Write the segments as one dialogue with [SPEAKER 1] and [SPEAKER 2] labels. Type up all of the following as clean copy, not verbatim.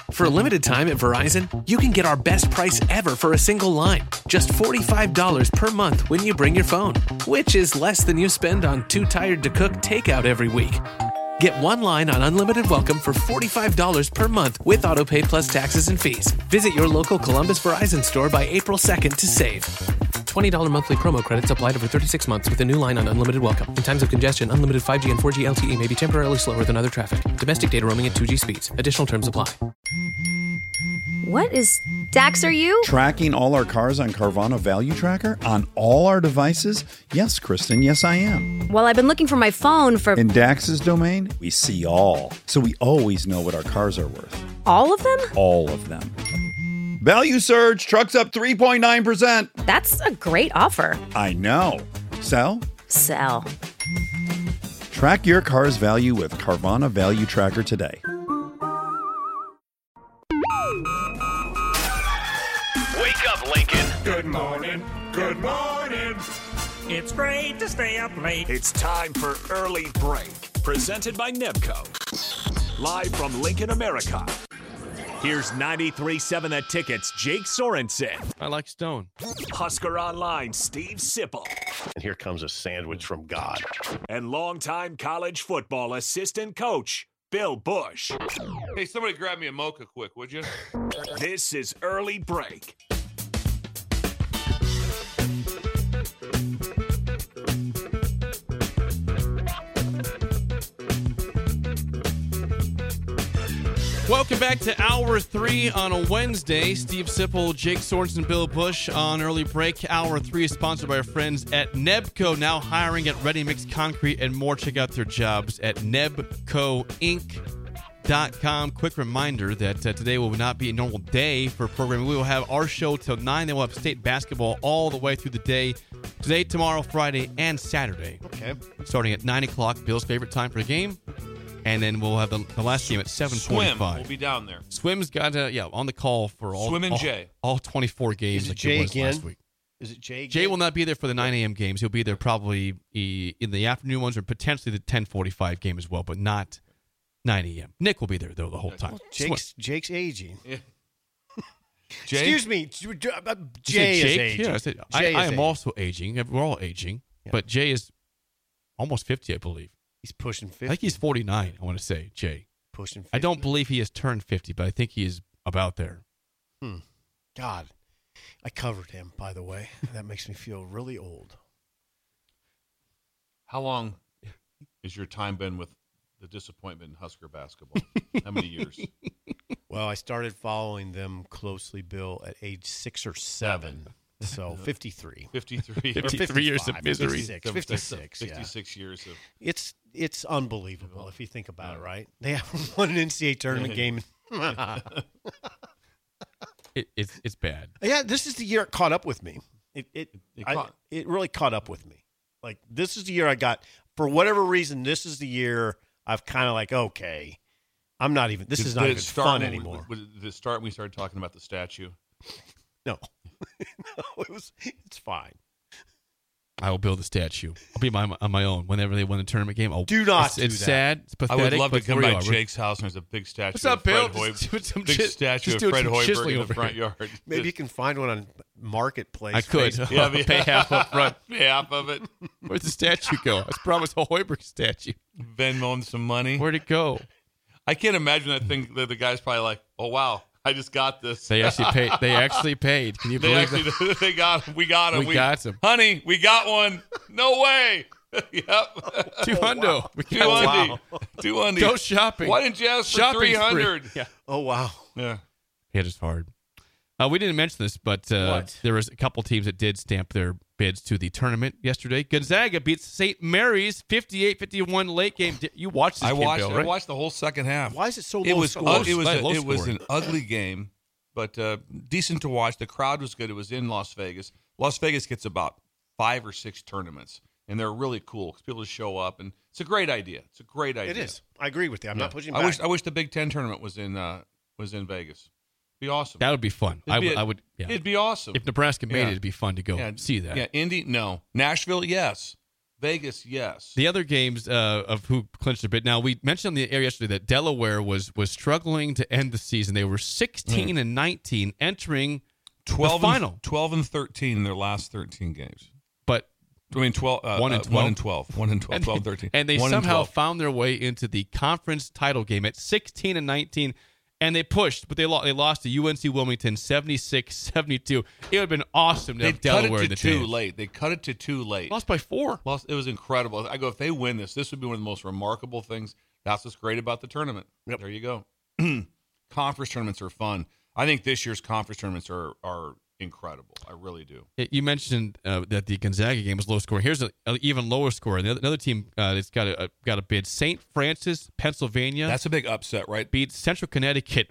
[SPEAKER 1] For a limited time at Verizon, you can get our best price ever for a single line. Just $45 per month when you bring your phone, which is less than you spend on Too Tired to Cook takeout every week. Get one line on Unlimited Welcome for $45 per month with AutoPay plus taxes and fees. Visit your local Columbus Verizon store by April 2nd to save. $20 monthly promo credits applied over 36 months with a new line on Unlimited Welcome. In times of congestion, unlimited 5G and 4G LTE may be temporarily slower than other traffic. Domestic data roaming at 2G speeds. Additional terms apply.
[SPEAKER 2] What is Dax, are you?
[SPEAKER 3] Tracking all our cars on Carvana Value Tracker on all our devices? Yes, Kristen, yes, I am.
[SPEAKER 2] Well, I've been looking for my phone for...
[SPEAKER 3] In Dax's domain, we see all. So we always know what our cars are worth.
[SPEAKER 2] All of them?
[SPEAKER 3] All of them. Value surge, trucks up 3.9%.
[SPEAKER 2] That's a great offer.
[SPEAKER 3] I know. Sell?
[SPEAKER 2] Sell.
[SPEAKER 3] Track your car's value with Carvana Value Tracker today.
[SPEAKER 4] Wake up, Lincoln.
[SPEAKER 5] Good morning. Good morning. It's great to stay up late.
[SPEAKER 4] It's time for Early Break, presented by Nebco. Live from Lincoln, America. Here's 93.7 The Ticket's Jake Sorensen.
[SPEAKER 6] I like Stone.
[SPEAKER 4] Husker Online, Steve Sipple.
[SPEAKER 7] And here comes a sandwich from God.
[SPEAKER 4] And longtime college football assistant coach, Bill Bush.
[SPEAKER 8] Hey, somebody grab me a mocha quick, would you?
[SPEAKER 4] This is Early Break.
[SPEAKER 6] Welcome back to Hour 3 on a Wednesday. Steve Sipple, Jake Sorensen, Bill Bush on Early Break. Hour 3 is sponsored by our friends at Nebco, now hiring at Ready Mix Concrete and more. Check out their jobs at nebcoinc.com. Quick reminder that today will not be a normal day for programming. We will have our show till 9. Then we'll have state basketball all the way through the day. Today, tomorrow, Friday, and Saturday.
[SPEAKER 7] Okay.
[SPEAKER 6] Starting at 9 o'clock, Bill's favorite time for the game. And then we'll have the last game at 7:45.
[SPEAKER 8] Swim will be down there.
[SPEAKER 6] Swim's got on the call for all
[SPEAKER 8] Swim and Jay.
[SPEAKER 6] All 24 games.
[SPEAKER 7] Is it
[SPEAKER 6] like
[SPEAKER 7] Jay
[SPEAKER 6] was
[SPEAKER 7] again?
[SPEAKER 6] last week.
[SPEAKER 7] Is it Jay again?
[SPEAKER 6] Jay will not be there for the 9 a.m. games. He'll be there probably in the afternoon ones or potentially the 10:45 game as well, but not 9 a.m. Nick will be there, though, the whole time.
[SPEAKER 7] Well, Jake's aging.
[SPEAKER 8] Yeah. Jay?
[SPEAKER 7] Excuse me. Jay
[SPEAKER 6] Jake?
[SPEAKER 7] is aging.
[SPEAKER 6] Yeah, I am
[SPEAKER 7] aging.
[SPEAKER 6] also aging. We're all aging.
[SPEAKER 7] Yeah.
[SPEAKER 6] But Jay is almost 50, I believe.
[SPEAKER 7] He's pushing 50.
[SPEAKER 6] I think he's 49, I want to say, Jay.
[SPEAKER 7] Pushing 50.
[SPEAKER 6] I don't believe he has turned 50, but I think he is about there.
[SPEAKER 7] God. I covered him, by the way. That makes me feel really old.
[SPEAKER 8] How long has your time been with the disappointment in Husker basketball? How many years?
[SPEAKER 7] Well, I started following them closely, Bill, at age 6 or 7. So 53.
[SPEAKER 8] 53.
[SPEAKER 6] 53 years of misery.
[SPEAKER 7] 56,
[SPEAKER 8] 56 years of...
[SPEAKER 7] It's unbelievable if you think about it, right? They haven't won an NCAA tournament game.
[SPEAKER 6] It's bad.
[SPEAKER 7] Yeah, this is the year it caught up with me. It really caught up with me. Like, this is the year I got, for whatever reason, this is the year I've kind of like, okay, I'm not even, this is not even fun anymore.
[SPEAKER 8] Did it start when we started talking about the statue?
[SPEAKER 7] No. No, it's fine.
[SPEAKER 6] I will build a statue. I'll be on my own whenever they win a tournament game.
[SPEAKER 7] Do not do
[SPEAKER 6] It's
[SPEAKER 7] that.
[SPEAKER 6] sad. It's pathetic.
[SPEAKER 8] I would love to
[SPEAKER 6] but
[SPEAKER 8] come
[SPEAKER 6] here we
[SPEAKER 8] by
[SPEAKER 6] are.
[SPEAKER 8] Jake's house and there's a big statue
[SPEAKER 6] What's up,
[SPEAKER 8] of
[SPEAKER 6] Bill?
[SPEAKER 8] Fred
[SPEAKER 6] Just do some
[SPEAKER 8] Big
[SPEAKER 6] shit-
[SPEAKER 8] statue
[SPEAKER 6] just
[SPEAKER 8] of
[SPEAKER 6] do
[SPEAKER 8] Fred
[SPEAKER 6] some
[SPEAKER 8] Hoiberg
[SPEAKER 6] chiseling
[SPEAKER 8] in the
[SPEAKER 6] over
[SPEAKER 8] front
[SPEAKER 6] here.
[SPEAKER 8] yard.
[SPEAKER 7] Maybe you can find one on Marketplace.
[SPEAKER 6] I could.
[SPEAKER 7] Facebook.
[SPEAKER 6] Pay half up front.
[SPEAKER 8] Half of it.
[SPEAKER 6] Where'd the statue go? I was promised a Hoiberg statue.
[SPEAKER 8] Venmo him some money.
[SPEAKER 6] Where'd it go?
[SPEAKER 8] I can't imagine that thing. The guy's probably like, oh, wow, I just got this.
[SPEAKER 6] They actually paid. They actually paid. Can you believe that?
[SPEAKER 8] They got him. We got him.
[SPEAKER 6] We got him.
[SPEAKER 8] Honey, we got one. No way. Yep.
[SPEAKER 6] $200. We
[SPEAKER 8] $200.
[SPEAKER 6] got it.
[SPEAKER 8] $200.
[SPEAKER 6] Go shopping.
[SPEAKER 8] Why didn't you ask for
[SPEAKER 6] Shopping's free.
[SPEAKER 8] $300?
[SPEAKER 6] Yeah.
[SPEAKER 7] Oh, wow.
[SPEAKER 8] Yeah.
[SPEAKER 6] Hit us hard. We didn't mention this, but there was a couple teams that did stamp their bids to the tournament yesterday. Gonzaga beats St. Mary's 58-51 late game. You watched this game, Bill, right?
[SPEAKER 8] I watched the whole second half.
[SPEAKER 7] Why is it so
[SPEAKER 8] It
[SPEAKER 7] low
[SPEAKER 8] was
[SPEAKER 7] scoring?
[SPEAKER 8] it was an ugly game, but decent to watch. The crowd was good. It was in Las Vegas. Las Vegas gets about 5 or 6 tournaments, and they're really cool because people just show up, and it's a great idea. It's a great idea.
[SPEAKER 7] It is. I agree with you. I'm not pushing back.
[SPEAKER 8] I wish the Big Ten tournament was in Vegas. Be awesome.
[SPEAKER 6] That would be fun. I would. Yeah.
[SPEAKER 8] It'd be awesome.
[SPEAKER 6] If Nebraska made it, it'd be fun to go see that.
[SPEAKER 8] Yeah, Indy, no. Nashville, yes. Vegas, yes.
[SPEAKER 6] The other games of who clinched a bit. Now, we mentioned on the air yesterday that Delaware was struggling to end the season. They were 16 and 19 entering
[SPEAKER 8] 12
[SPEAKER 6] the final.
[SPEAKER 8] 12 and 13 in their last 13 games.
[SPEAKER 6] But
[SPEAKER 8] 12,
[SPEAKER 6] 1 and 12.
[SPEAKER 8] 1 and 12. 1 and 12,
[SPEAKER 6] and
[SPEAKER 8] 12 13.
[SPEAKER 6] And they
[SPEAKER 8] 1
[SPEAKER 6] somehow
[SPEAKER 8] and 12.
[SPEAKER 6] found their way into the conference title game at 16 and 19. And they pushed, but they lost to UNC Wilmington 76-72. It would have been awesome to have Delaware in the
[SPEAKER 8] too
[SPEAKER 6] chance.
[SPEAKER 8] late. They cut it to too late.
[SPEAKER 6] Lost by 4.
[SPEAKER 8] It was incredible. I go, if they win this would be one of the most remarkable things. That's what's great about the tournament.
[SPEAKER 7] Yep.
[SPEAKER 8] There you go. Conference tournaments are fun. I think this year's conference tournaments are incredible. I really do.
[SPEAKER 6] You mentioned that the Gonzaga game was low scoring. Here's an even lower score. Another team that's got a bid. St. Francis, Pennsylvania.
[SPEAKER 8] That's a big upset, right?
[SPEAKER 6] Beat Central Connecticut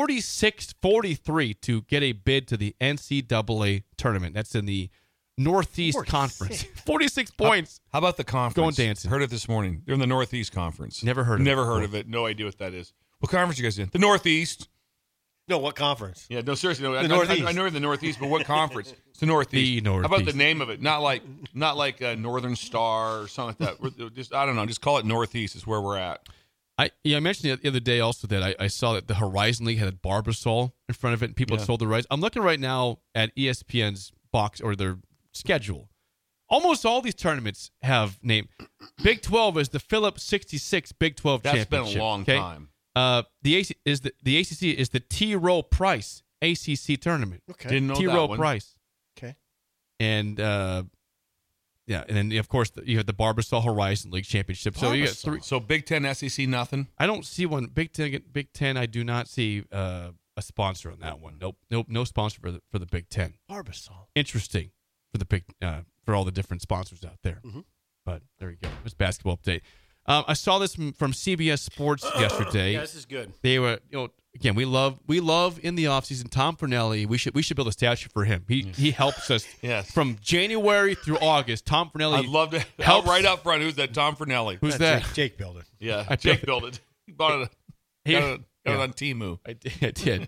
[SPEAKER 6] 46-43 to get a bid to the NCAA tournament. That's in the Northeast
[SPEAKER 7] 46.
[SPEAKER 6] Conference. 46 points.
[SPEAKER 8] How about the conference?
[SPEAKER 6] Going dancing.
[SPEAKER 8] Heard it this morning. They're in the Northeast Conference.
[SPEAKER 6] Never heard of it.
[SPEAKER 8] Never heard of it. No idea what that is. What conference you guys in? The Northeast.
[SPEAKER 7] No, what conference?
[SPEAKER 8] Yeah, no, seriously, no.
[SPEAKER 7] The Northeast.
[SPEAKER 8] I know you're in the Northeast, but what conference? It's the Northeast.
[SPEAKER 6] The Northeast.
[SPEAKER 8] How about the name of it? Not like Northern Star or something like that. Just I don't know. Just call it Northeast. Is where we're at.
[SPEAKER 6] I mentioned the other day also that I saw that the Horizon League had Barbasol in front of it, and people had sold the rights. I'm looking right now at ESPN's box or their schedule. Almost all these tournaments have named. Big 12 is the Phillips 66 Big 12
[SPEAKER 8] That's
[SPEAKER 6] Championship.
[SPEAKER 8] been a long time.
[SPEAKER 6] The ACC is the T. Rowe Price ACC tournament.
[SPEAKER 7] Okay.
[SPEAKER 8] Didn't know
[SPEAKER 6] T.
[SPEAKER 8] that
[SPEAKER 6] Rowe
[SPEAKER 8] one.
[SPEAKER 6] Price.
[SPEAKER 7] Okay.
[SPEAKER 6] And and then of course you have the Barbasol Horizon League Championship. So you got 3.
[SPEAKER 8] So Big Ten, SEC, nothing.
[SPEAKER 6] I don't see one. Big Ten. I do not see a sponsor on that one. Nope. No sponsor for the Big Ten.
[SPEAKER 7] Barbasol.
[SPEAKER 6] Interesting for the for all the different sponsors out there.
[SPEAKER 7] Mm-hmm.
[SPEAKER 6] But there you go. It's basketball update. I saw this from CBS Sports yesterday.
[SPEAKER 7] Yeah, this is good.
[SPEAKER 6] They were, again, we love in the offseason Tom Fornelli. We should build a statue for him. He helps us
[SPEAKER 8] Yes.
[SPEAKER 6] from January through August. Tom Fornelli.
[SPEAKER 8] I'd love to
[SPEAKER 6] helps.
[SPEAKER 8] right up front. Who's that? Tom Fornelli.
[SPEAKER 6] Who's that?
[SPEAKER 7] Jake built it.
[SPEAKER 8] Yeah, Jake built it. He bought it. Got it on Temu.
[SPEAKER 6] I did.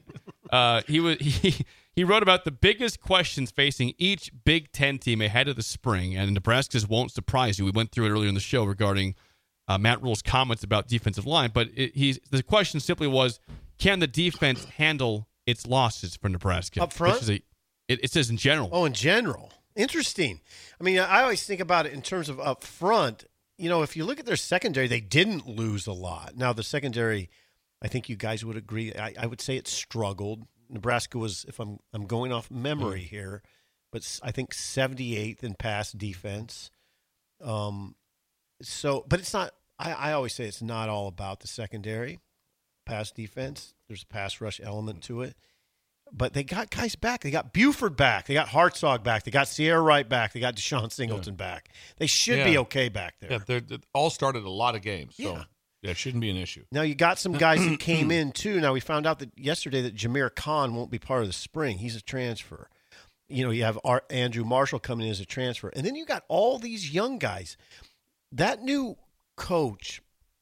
[SPEAKER 6] He wrote about the biggest questions facing each Big Ten team ahead of the spring, and Nebraska's won't surprise you. We went through it earlier in the show regarding Matt Rule's comments about defensive line, but the question simply was, can the defense handle its losses for Nebraska?
[SPEAKER 7] Up front?
[SPEAKER 6] It says in general.
[SPEAKER 7] Oh, in general. Interesting. I mean, I always think about it in terms of up front. If you look at their secondary, they didn't lose a lot. Now, the secondary, I think you guys would agree, I would say it struggled. Nebraska was, if I'm going off memory here, but I think 78th in pass defense. But it's not. I always say it's not all about the secondary pass defense. There's a pass rush element to it. But they got guys back. They got Buford back. They got Hartzog back. They got Sierra Wright back. They got Deshaun Singleton back. They should be okay back there.
[SPEAKER 8] Yeah, they all started a lot of games, so
[SPEAKER 7] Yeah.
[SPEAKER 8] it shouldn't be an issue.
[SPEAKER 7] Now, you got some guys that came in, too. Now, we found out that yesterday that Jameer Khan won't be part of the spring. He's a transfer. You have Andrew Marshall coming in as a transfer. And then you got all these young guys. That new coach,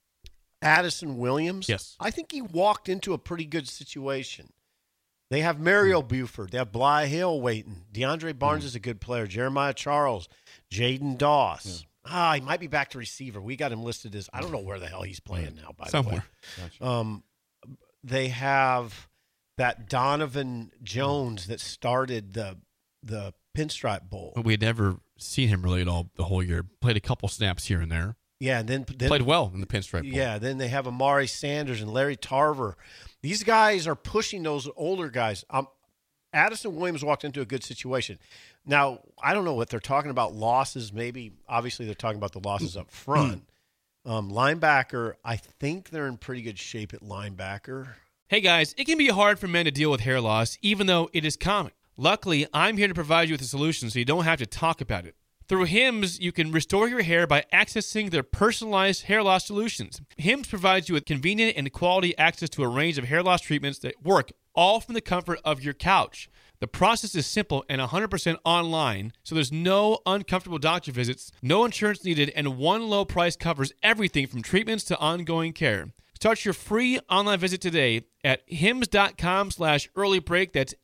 [SPEAKER 7] Addison Williams,
[SPEAKER 6] Yes.
[SPEAKER 7] I think he walked into a pretty good situation. They have Mario Buford. They have Bly Hill waiting. DeAndre Barnes is a good player. Jeremiah Charles, Jaden Doss. He might be back to receiver. We got him listed as, I don't know where the hell he's playing now, by
[SPEAKER 6] Somewhere.
[SPEAKER 7] the way. They have that Donovan Jones that started the Pinstripe Bowl.
[SPEAKER 6] But we had never seen him really at all the whole year. Played a couple snaps here and there.
[SPEAKER 7] Yeah, and then
[SPEAKER 6] Played well in the Pinstripe Bowl.
[SPEAKER 7] Yeah, then they have Amari Sanders and Larry Tarver. These guys are pushing those older guys. Addison Williams walked into a good situation. Now, I don't know what they're talking about, losses. Maybe, obviously, they're talking about the losses up front. Linebacker, I think they're in pretty good shape at linebacker.
[SPEAKER 6] Hey guys, it can be hard for men to deal with hair loss, even though it is common. Luckily, I'm here to provide you with a solution so you don't have to talk about it. Through Hims, you can restore your hair by accessing their personalized hair loss solutions. Hims provides you with convenient and quality access to a range of hair loss treatments that work all from the comfort of your couch. The process is simple and 100% online, so there's no uncomfortable doctor visits, no insurance needed, and one low price covers everything from treatments to ongoing care. Start your free online visit today at hims.com/earlybreak. That's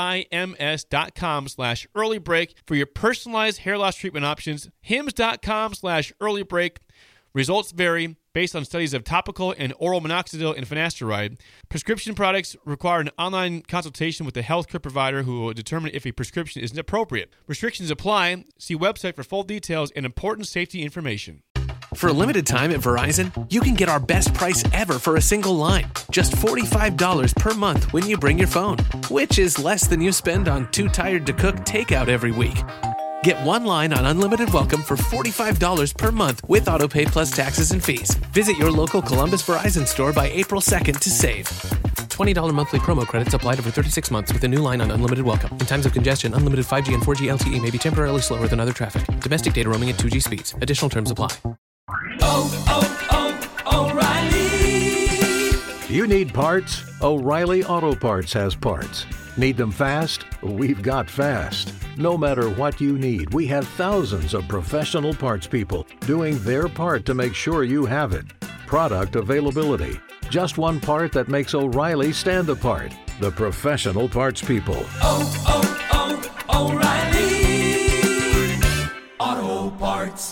[SPEAKER 6] HIMS.com/earlybreak for your personalized hair loss treatment options. hims.com/earlybreak. Results vary based on studies of topical and oral minoxidil and finasteride. Prescription products require an online consultation with a healthcare provider who will determine if a prescription is appropriate. Restrictions apply. See website for full details and important safety information.
[SPEAKER 1] For a limited time at Verizon, you can get our best price ever for a single line. Just $45 per month when you bring your phone, which is less than you spend on Too Tired to Cook takeout every week. Get one line on Unlimited Welcome for $45 per month with autopay plus taxes and fees. Visit your local Columbus Verizon store by April 2nd to save. $20 monthly promo credits applied over 36 months with a new line on Unlimited Welcome. In times of congestion, unlimited 5G and 4G LTE may be temporarily slower than other traffic. Domestic data roaming at 2G speeds. Additional terms apply.
[SPEAKER 9] O'Reilly. You need parts? O'Reilly Auto Parts has parts. Need them fast? We've got fast. No matter what you need, we have thousands of professional parts people doing their part to make sure you have it. Product availability. Just one part that makes O'Reilly stand apart. The professional parts people.
[SPEAKER 5] O'Reilly Auto Parts.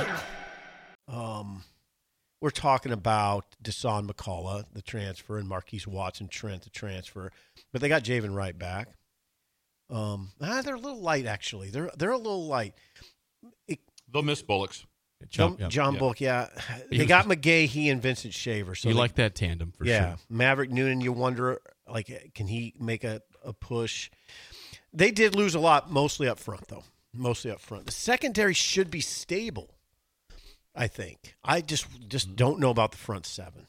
[SPEAKER 7] We're talking about Dasan McCullough, the transfer, and Marquise Watson Trent, the transfer. But they got Javen Wright back. They're a little light, actually. They're a little light.
[SPEAKER 8] They'll miss Bullocks.
[SPEAKER 7] John Bullock, yeah. They got McGahee and Vincent Shaver. So
[SPEAKER 6] you like that tandem for sure.
[SPEAKER 7] Maverick Noonan, you wonder, can he make a push? They did lose a lot, mostly up front, though. Mostly up front. The secondary should be stable, I think. I just don't know about the front seven.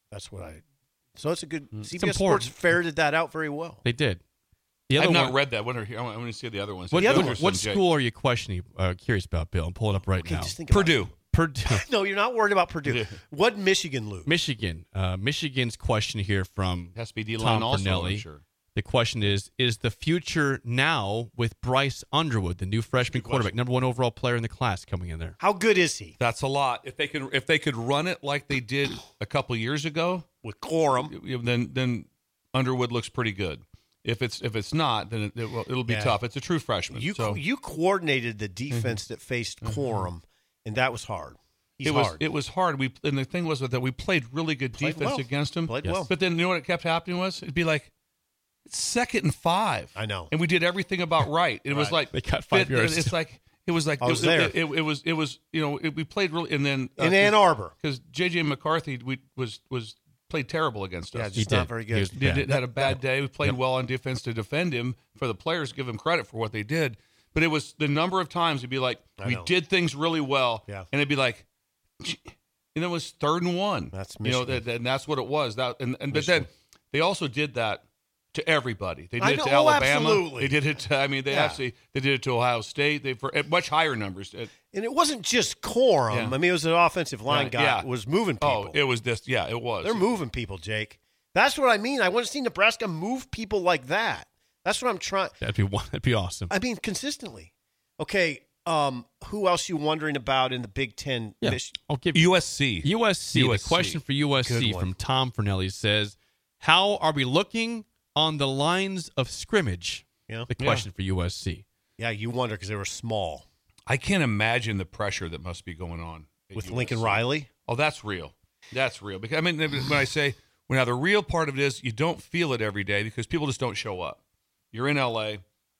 [SPEAKER 7] So it's a good. CBS Sports ferreted that out very well.
[SPEAKER 6] They did.
[SPEAKER 8] I've not read that. I want to see the other ones.
[SPEAKER 6] What school are you questioning? Curious about, Bill? I'm pulling it up right now.
[SPEAKER 8] Purdue.
[SPEAKER 7] No, you're not worried about Purdue. What Michigan lose?
[SPEAKER 6] Michigan's question here from
[SPEAKER 8] has to be D-line
[SPEAKER 6] Tom
[SPEAKER 8] also,
[SPEAKER 6] Fornelli.
[SPEAKER 8] I'm sure.
[SPEAKER 6] The question is the future now with Bryce Underwood, the new freshman quarterback, number 1 overall player in the class, coming in there?
[SPEAKER 7] How good is he?
[SPEAKER 8] That's a lot. If they could run it like they did a couple years ago
[SPEAKER 7] with Corum,
[SPEAKER 8] then Underwood looks pretty good. If it's not, then it'll be tough. It's a true freshman.
[SPEAKER 7] You coordinated the defense that faced Corum, and that was hard. It
[SPEAKER 8] was hard. And the thing was that we played really good defense against him.
[SPEAKER 7] Played well.
[SPEAKER 8] But then you know what kept happening was it'd be like, it's 2nd and 5.
[SPEAKER 7] I know.
[SPEAKER 8] And we did everything about right. It was like
[SPEAKER 6] they got 5 yards.
[SPEAKER 8] It's like it was like
[SPEAKER 7] I was there.
[SPEAKER 8] It was we played really, and then
[SPEAKER 7] in Ann Arbor
[SPEAKER 8] because JJ McCarthy was played terrible against us.
[SPEAKER 7] Yeah, just not very good.
[SPEAKER 8] He had a bad day. We played well on defense to defend him. For the players, give him credit for what they did. But it was the number of times it'd be like we did things really well, and it'd be like, and it was 3rd and 1.
[SPEAKER 7] That's Michigan.
[SPEAKER 8] And that's what it was. But then they also did that to everybody. They did it to Alabama.
[SPEAKER 7] Absolutely.
[SPEAKER 8] They did it to, they did it to Ohio State. They for at much higher numbers.
[SPEAKER 7] And it wasn't just Corum.
[SPEAKER 8] Yeah.
[SPEAKER 7] I mean, it was an offensive line guy was moving people.
[SPEAKER 8] Oh, it was this. Yeah, it was.
[SPEAKER 7] They're moving people, Jake. That's what I mean. I want to see Nebraska move people like that. That's what I'm trying.
[SPEAKER 6] That'd be awesome.
[SPEAKER 7] I mean, consistently. Okay. Who else you wondering about in the Big Ten?
[SPEAKER 6] Yeah. I'll give you
[SPEAKER 8] USC.
[SPEAKER 6] The question for USC from Tom Fornelli says, how are we looking on the lines of scrimmage? The question for USC.
[SPEAKER 7] Yeah, you wonder because they were small.
[SPEAKER 8] I can't imagine the pressure that must be going on
[SPEAKER 7] with
[SPEAKER 8] USC.
[SPEAKER 7] Lincoln Riley.
[SPEAKER 8] Oh, that's real. That's real. Because when I say the real part of it is you don't feel it every day because people just don't show up. You're in LA.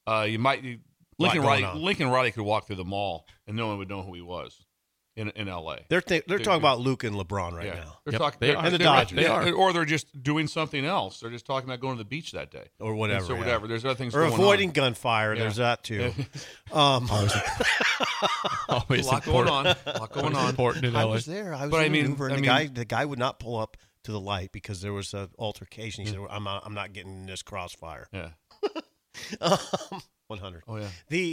[SPEAKER 8] Lincoln Riley could walk through the mall and no one would know who he was in LA.
[SPEAKER 7] They're talking about Luke and LeBron right now.
[SPEAKER 8] They're talking
[SPEAKER 7] and the Dodgers.
[SPEAKER 8] They are. Or they're just doing something else. They're just talking about going to the beach that day
[SPEAKER 7] or whatever.
[SPEAKER 8] So whatever. There's other things
[SPEAKER 7] or
[SPEAKER 8] going
[SPEAKER 7] avoiding
[SPEAKER 8] on.
[SPEAKER 7] Gunfire. There's that too.
[SPEAKER 6] Always
[SPEAKER 8] a lot going on.
[SPEAKER 6] Important in LA.
[SPEAKER 7] I was there. I was the guy would not pull up to the light because there was an altercation. He said, "I'm not getting in this crossfire."
[SPEAKER 8] Yeah.
[SPEAKER 7] 100.
[SPEAKER 8] Oh yeah.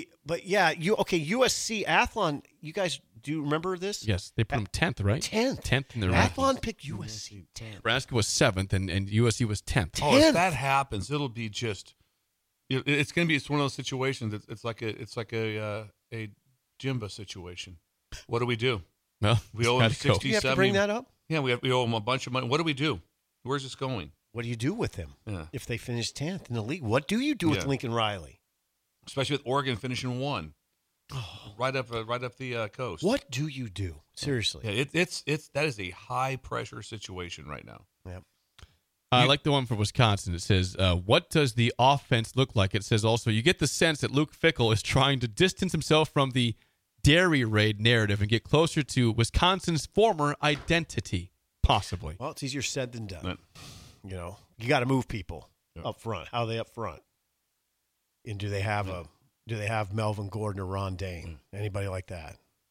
[SPEAKER 7] USC Athlon. You guys, do you remember this?
[SPEAKER 6] Yes, they put him 10th, right?
[SPEAKER 7] 10th
[SPEAKER 6] in the
[SPEAKER 7] Athlon picked USC 10th.
[SPEAKER 6] Nebraska was 7th, and USC was 10th.
[SPEAKER 8] Oh, if that happens, it'll be just. It's going to be. It's one of those situations. It's like a Jimba situation. What do we do?
[SPEAKER 6] Well,
[SPEAKER 8] we owe him 60,
[SPEAKER 7] do you have
[SPEAKER 8] 70.
[SPEAKER 7] to bring that up?
[SPEAKER 8] Yeah, we owe him a bunch of money. What do we do? Where's this going?
[SPEAKER 7] What do you do with him
[SPEAKER 8] Yeah.
[SPEAKER 7] if they finish 10th in the league? What do you do with
[SPEAKER 8] Yeah.
[SPEAKER 7] Lincoln Riley?
[SPEAKER 8] Especially with Oregon finishing 1, right up the coast.
[SPEAKER 7] What do you do? Seriously.
[SPEAKER 8] Yeah, it's that is a high pressure situation right now.
[SPEAKER 7] Yep.
[SPEAKER 6] I like the one for Wisconsin. It says, what does the offense look like? It says also, you get the sense that Luke Fickell is trying to distance himself from the dairy raid narrative and get closer to Wisconsin's former identity, possibly.
[SPEAKER 7] Well, it's easier said than done.
[SPEAKER 8] Right.
[SPEAKER 7] You know, you got to move people up front. How are they up front? And do they have Melvin Gordon or Ron Dane? Anybody like that?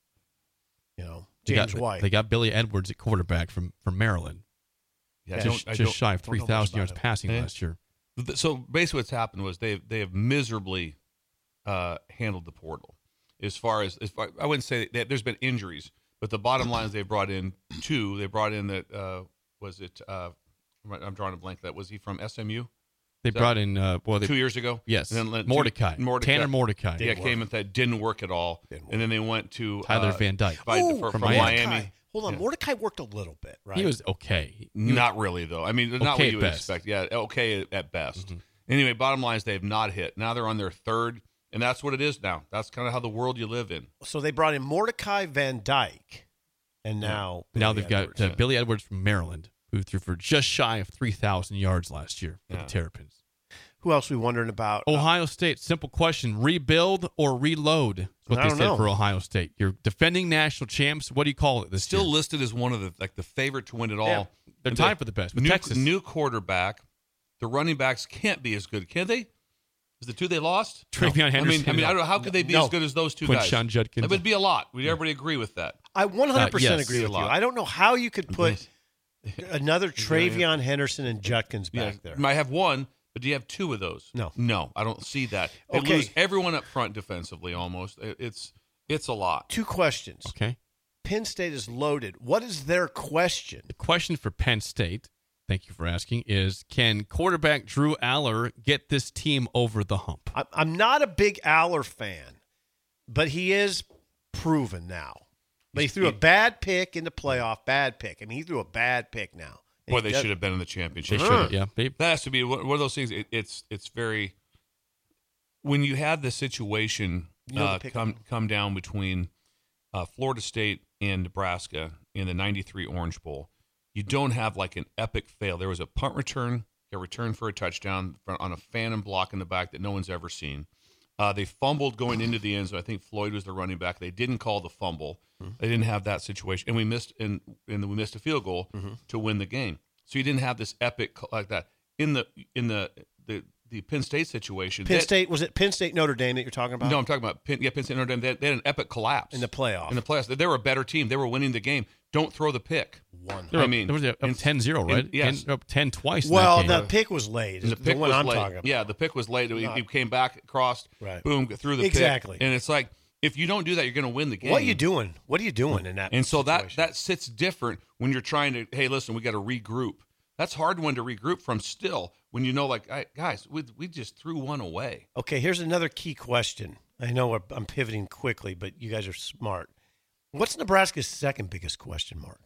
[SPEAKER 7] You know, James White.
[SPEAKER 6] They got Billy Edwards at quarterback from Maryland.
[SPEAKER 8] Yeah,
[SPEAKER 6] just shy of
[SPEAKER 7] don't know much
[SPEAKER 6] 3,000 yards
[SPEAKER 7] about him.
[SPEAKER 6] passing
[SPEAKER 8] Yeah.
[SPEAKER 6] last year.
[SPEAKER 8] So basically, what's happened was they have miserably handled the portal. As far as I wouldn't say that there's been injuries, but the bottom line is they brought in 2. They brought in that was it? I'm drawing a blank. That was he from SMU?
[SPEAKER 6] They brought in
[SPEAKER 8] 2 years ago.
[SPEAKER 6] Yes,
[SPEAKER 8] And then
[SPEAKER 6] Mordecai. Tanner Mordecai.
[SPEAKER 8] Yeah, came with that didn't work at all.
[SPEAKER 7] Didn't
[SPEAKER 8] And then they went to
[SPEAKER 6] Tyler Van Dyke.
[SPEAKER 8] from Miami.
[SPEAKER 7] Hold on, Mordecai worked a little bit, right?
[SPEAKER 6] He was okay.
[SPEAKER 8] Not really, though. I mean, not
[SPEAKER 6] Okay
[SPEAKER 8] what
[SPEAKER 6] at
[SPEAKER 8] you would
[SPEAKER 6] best.
[SPEAKER 8] expect. Yeah, okay at best. Anyway, bottom line is they have not hit. Now they're on their 3rd, and that's what it is now. That's kind of how the world you live in.
[SPEAKER 7] So they brought in Mordecai Van Dyke, and now
[SPEAKER 6] Now
[SPEAKER 7] Billy
[SPEAKER 6] they've
[SPEAKER 7] Edwards.
[SPEAKER 6] got Billy Edwards from Maryland, who threw for just shy of 3,000 yards last year for the Terrapins.
[SPEAKER 7] Who else are we wondering about?
[SPEAKER 6] Ohio State, simple question: rebuild or reload? That's what
[SPEAKER 7] I
[SPEAKER 6] they
[SPEAKER 7] don't
[SPEAKER 6] said
[SPEAKER 7] know.
[SPEAKER 6] for Ohio State. You're defending national champs. What do you call it this
[SPEAKER 8] Still
[SPEAKER 6] year?
[SPEAKER 8] listed as one of the favorite to win it all.
[SPEAKER 7] Yeah.
[SPEAKER 6] They're tied for the best with
[SPEAKER 8] new,
[SPEAKER 6] Texas.
[SPEAKER 8] New quarterback. The running backs can't be as good, can they? Is the 2 they lost?
[SPEAKER 6] Travion Henderson.
[SPEAKER 8] I mean, I don't know. How could they be
[SPEAKER 7] No.
[SPEAKER 8] as good as those 2 guys?
[SPEAKER 6] Quinshon Judkins.
[SPEAKER 8] It would be a lot. Would everybody agree with that?
[SPEAKER 7] I 100%
[SPEAKER 6] Yes.
[SPEAKER 7] agree with
[SPEAKER 8] A
[SPEAKER 7] you.
[SPEAKER 8] lot.
[SPEAKER 7] I don't know how you could put another Travion Henderson and Judkins back there.
[SPEAKER 8] You might have 1, but do you have 2 of those?
[SPEAKER 7] No.
[SPEAKER 8] I don't see that. They
[SPEAKER 7] Okay.
[SPEAKER 8] lose everyone up front defensively almost. It's a lot.
[SPEAKER 7] 2 questions.
[SPEAKER 6] Okay.
[SPEAKER 7] Penn State is loaded. What is their question?
[SPEAKER 6] The question for Penn State, thank you for asking, is can quarterback Drew Aller get this team over the hump?
[SPEAKER 7] I'm not a big Aller fan, but he is proven now. But he threw a bad pick in the playoff. Bad pick. I mean, he threw a bad pick now.
[SPEAKER 8] Boy, they should have been in the championship.
[SPEAKER 6] They should have, yeah.
[SPEAKER 8] That has to be one of those things. It's very when you have the situation come down between Florida State and Nebraska in the '93 Orange Bowl. You don't have like an epic fail. There was a punt return, a return for a touchdown on a phantom block in the back that no one's ever seen. They fumbled going into the end zone. I think Floyd was the running back. They didn't call the fumble. They didn't have that situation, and we missed we missed a field goal to win the game. So you didn't have this epic like that in the Penn State situation.
[SPEAKER 7] Penn State, was it Penn State Notre Dame that you're talking about?
[SPEAKER 8] No, I'm talking about Penn State Notre Dame. They had an epic collapse
[SPEAKER 7] in the playoff.
[SPEAKER 8] They were a better team. They were winning the game. Don't throw the pick.
[SPEAKER 6] There was up 10-0, right?
[SPEAKER 8] Yes.
[SPEAKER 6] Up 10 twice.
[SPEAKER 7] Well,
[SPEAKER 6] in that game.
[SPEAKER 7] the pick was late.
[SPEAKER 8] And the pick
[SPEAKER 7] one
[SPEAKER 8] was
[SPEAKER 7] I'm
[SPEAKER 8] late.
[SPEAKER 7] talking about.
[SPEAKER 8] Yeah, the pick was late. He came back, crossed,
[SPEAKER 7] Right.
[SPEAKER 8] boom, threw the
[SPEAKER 7] Exactly.
[SPEAKER 8] pick. And it's like, if you don't do that, you're going to win the game.
[SPEAKER 7] What are you doing? What are you doing in that
[SPEAKER 8] And so
[SPEAKER 7] situation?
[SPEAKER 8] that sits different when you're trying to, hey, listen, we got to regroup. That's hard one to regroup from still when you know, like, guys, we just threw one away.
[SPEAKER 7] Okay, here's another key question. I know I'm pivoting quickly, but you guys are smart. What's Nebraska's second biggest question mark?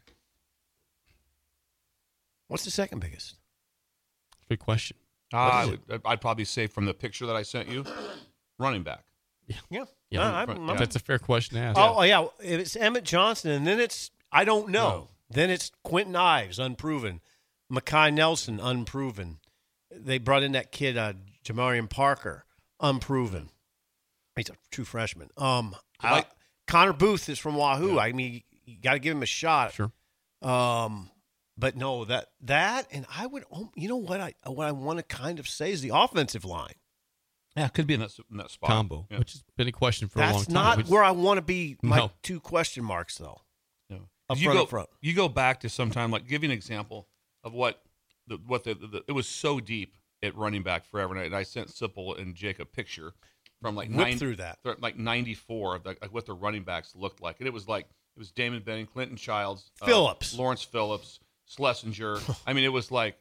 [SPEAKER 7] What's the second biggest?
[SPEAKER 6] Good question.
[SPEAKER 8] I'd probably say from the picture that I sent you, running back.
[SPEAKER 7] Yeah.
[SPEAKER 6] Yeah,
[SPEAKER 7] I'm-
[SPEAKER 6] that's a fair question to ask.
[SPEAKER 7] Oh, yeah. If it's Emmett Johnson, and then it's, I don't know.
[SPEAKER 8] No.
[SPEAKER 7] Then it's Quentin Ives, unproven. Makai Nelson, unproven. They brought in that kid, Jamarian Parker, unproven. He's a true freshman. Connor Booth is from Wahoo. Yeah. I mean, you got to give him a shot.
[SPEAKER 6] Sure.
[SPEAKER 7] But no, that, and I would, you know what I want to kind of say is the offensive line.
[SPEAKER 8] Yeah, it could be in that spot.
[SPEAKER 6] Combo,
[SPEAKER 8] yeah.
[SPEAKER 6] which has been a question for a long
[SPEAKER 7] That's
[SPEAKER 6] time.
[SPEAKER 7] not where I want to be. My
[SPEAKER 6] No.
[SPEAKER 7] 2 question marks, though.
[SPEAKER 8] No.
[SPEAKER 7] Up front.
[SPEAKER 8] You go back to sometime, like, give you an example of what it was so deep at running back forever. And I sent Sipple and Jake a picture from like
[SPEAKER 7] through that.
[SPEAKER 8] like 94 of like what the running backs looked like. And it was Damon Benning, Clinton Childs,
[SPEAKER 7] Phillips,
[SPEAKER 8] Lawrence Phillips, Schlesinger. I mean,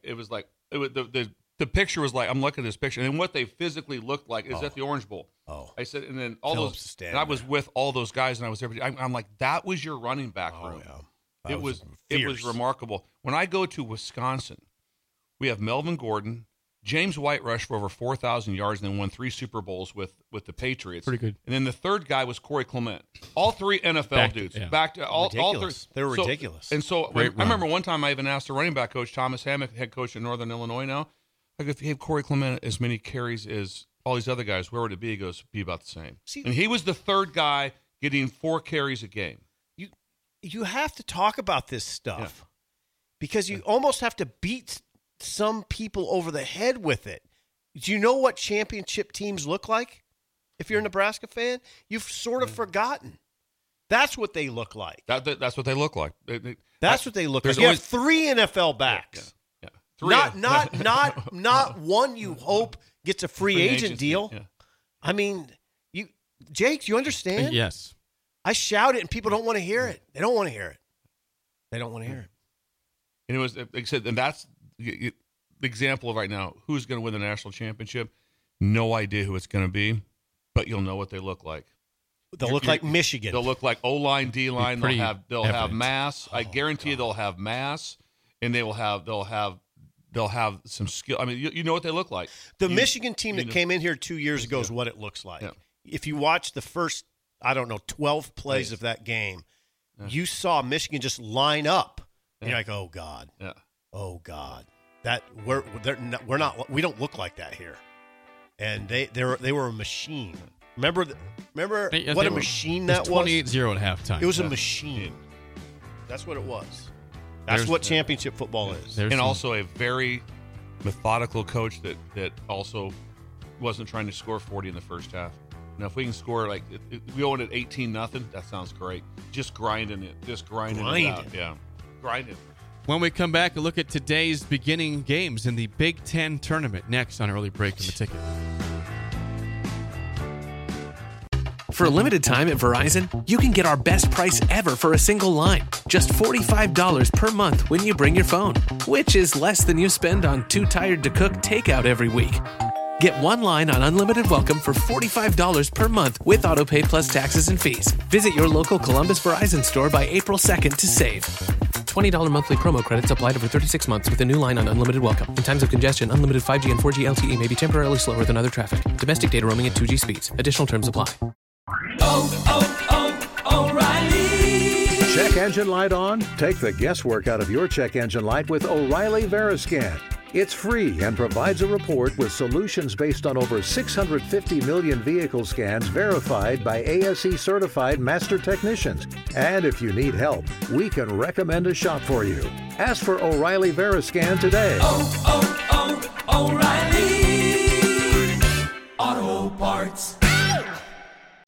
[SPEAKER 8] the picture was like, I'm looking at this picture, and what they physically looked like is at the Orange Bowl.
[SPEAKER 7] Oh,
[SPEAKER 8] I said, and then all
[SPEAKER 7] Phillips
[SPEAKER 8] those, and I was with all those guys, and I was every. I'm like, that was your running back room.
[SPEAKER 7] Yeah.
[SPEAKER 8] It was remarkable. When I go to Wisconsin, we have Melvin Gordon, James White rushed for over 4,000 yards and then won 3 Super Bowls with the Patriots.
[SPEAKER 6] Pretty good.
[SPEAKER 8] And then the third guy was Corey Clement. All 3 NFL dudes. Back to all 3.
[SPEAKER 7] They were ridiculous.
[SPEAKER 8] And so I remember one time I even asked the running back coach, Thomas Hammock, head coach at Northern Illinois now, like, if you have Corey Clement as many carries as all these other guys, where would it be? He goes, be about the same. And he was the third guy getting 4 carries a game.
[SPEAKER 7] You have to talk about this stuff because you almost have to beat some people over the head with it. Do you know what championship teams look like? If you're a Nebraska fan, you've sort of forgotten. That's what they look like.
[SPEAKER 8] That's what they look like.
[SPEAKER 7] That's what they look like. You have 3 NFL backs.
[SPEAKER 8] Yeah. 3.
[SPEAKER 7] Not one you hope gets a free agent deal.
[SPEAKER 8] Yeah.
[SPEAKER 7] I mean, Jake, you understand?
[SPEAKER 6] Yes.
[SPEAKER 7] I shout it and people don't want to hear it. They don't want to hear it. They don't want to hear it.
[SPEAKER 8] And it was, like I said, and that's the example of right now. Who's going to win the national championship? No idea who it's going to be, but you'll know what they look like.
[SPEAKER 7] They'll look like Michigan.
[SPEAKER 8] They'll look like O-line, D-line. They'll have mass. I guarantee they'll have mass, and they'll have some skill. I mean, you know what they look like.
[SPEAKER 7] The Michigan team that came in here 2 years ago is what it looks like.
[SPEAKER 8] Yeah.
[SPEAKER 7] If you watch the first, 12 plays of that game, you saw Michigan just line up. And you're like, oh God, oh God, we don't look like that here. And they were a machine. Remember what a machine that was?
[SPEAKER 6] 28-0 at halftime.
[SPEAKER 7] It was a machine. That's what it was. That's what championship football is.
[SPEAKER 8] And also a very methodical coach that also wasn't trying to score 40 in the first half. Now, if we can score, like, if we own it 18-0, that sounds great. Just grinding it. Just grinding it out. Yeah. Grinding.
[SPEAKER 6] When we come back, a look at today's beginning games in the Big Ten tournament. Next on Early Break in the Ticket.
[SPEAKER 1] For a limited time at Verizon, you can get our best price ever for a single line. Just $45 per month when you bring your phone, which is less than you spend on Too Tired to Cook takeout every week. Get 1 line on Unlimited Welcome for $45 per month with AutoPay plus taxes and fees. Visit your local Columbus Verizon store by April 2nd to save. $20 monthly promo credits applied over 36 months with a new line on Unlimited Welcome. In times of congestion, unlimited 5G and 4G LTE may be temporarily slower than other traffic. Domestic data roaming at 2G speeds. Additional terms apply.
[SPEAKER 9] O'Reilly. Check engine light on? Take the guesswork out of your check engine light with O'Reilly Veriscan. It's free and provides a report with solutions based on over 650 million vehicle scans verified by ASE-certified master technicians. And if you need help, we can recommend a shop for you. Ask for O'Reilly Veriscan today.
[SPEAKER 5] O'Reilly Auto Parts.